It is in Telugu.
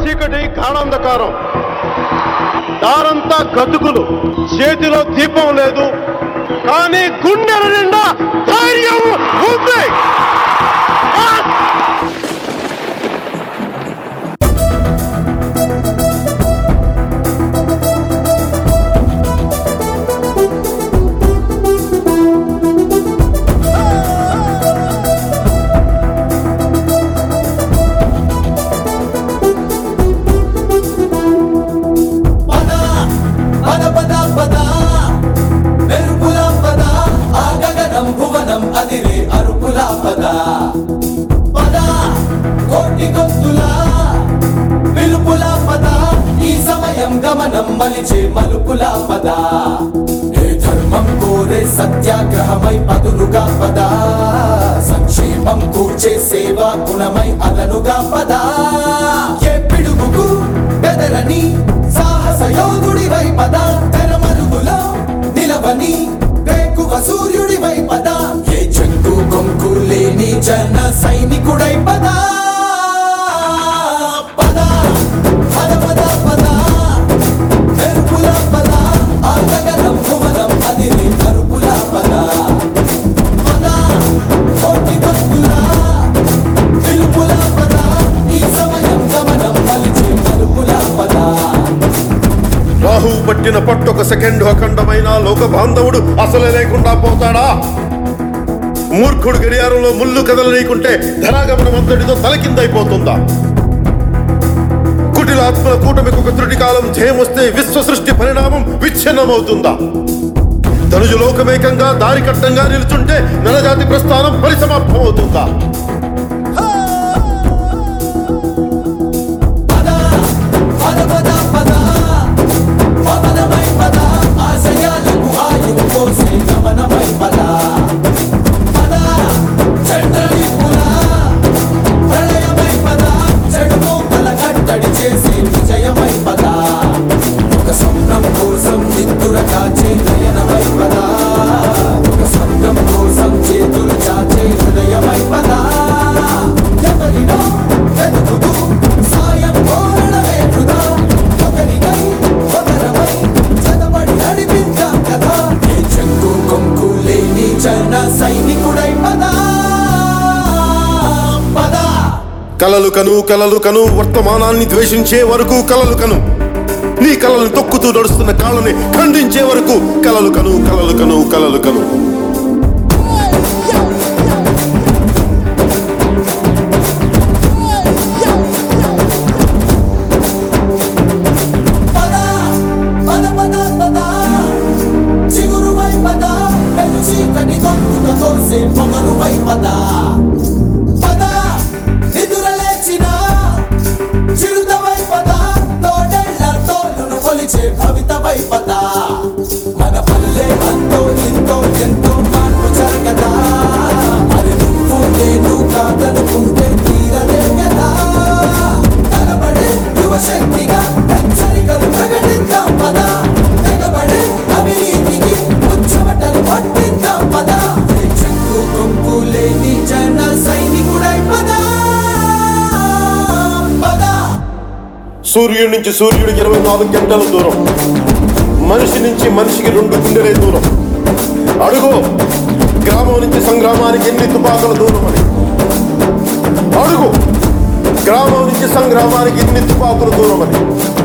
చీకటి గాఢాంధకారం, దారంతా గతుకులు, చేతిలో దీపం లేదు, కానీ గుండెల నిండా ధైర్యం ఉంది. గమనం మలిచే మలుపుల పద, ఏ ధర్మం కోరే సత్యాగ్రహమై పదులుగా పద, సంక్షేమం కూర్చే సేవా గుణమై అదనుగా పద, ఏ పిడుగుకు బెదరని సాహస యోధుడివై పద, తెరమరుగులో నిలవని వేకువ సూర్యుడివై పద, ఏ చెంగు కొంకు లేని జన సైనికుడై పద. రాహు పట్టిన పట్టొక సెకండ్ అఖండమైన లోక బాంధవుడు అసలే లేకుండా పోతాడా? మూర్ఖుడు గడియారంలో ముళ్ళు కదలనీకుంటే ధనాగమనం అంతటితో తలకిందైపోతుందా? కుటిలాత్మల కూటమికి ఒక త్రుటి కాలం జయమొస్తే విశ్వ సృష్టి పరిణామం విచ్ఛిన్నమవుతుందా? ధనుజు లోకమేకంగా దారి కట్టంగా నిలుచుంటే నరజాతి ప్రస్థానం పరిసమాప్తం అవుతుందా? కలలు కను వర్తమానాన్ని ద్వేషించే వరకు కలలు కను, నీ కలలను తొక్కుతూ నడుస్తున్న కాళ్ళని ఖండించే వరకు కలలు కను. మన పల్లె అంతో ఎంతో ఎంతో మార్పు జరగదా, మరి నువ్వు నేను కాదనుకుంటే తీరలే కదా. తలబడే యువశక్తిగా హెచ్చరికలు ప్రకటిద్దాం పద, తెగబడే అవినీతికి ఉచ్చమటలు పట్టిద్దాం పద, చెక్కు కొంపు లేని జన సైనికుడై పద. సూర్యుడి నుంచి సూర్యుడు 24 గంటల దూరం, మనిషి నుంచి మనిషికి 2 గుండెలే దూరం. అడుగు గ్రామం నుంచి సంగ్రామానికి ఎన్ని తుపాకుల దూరం అని. అడుగు గ్రామం నుంచి సంగ్రామానికి ఎన్ని తుపాకుల దూరం అని.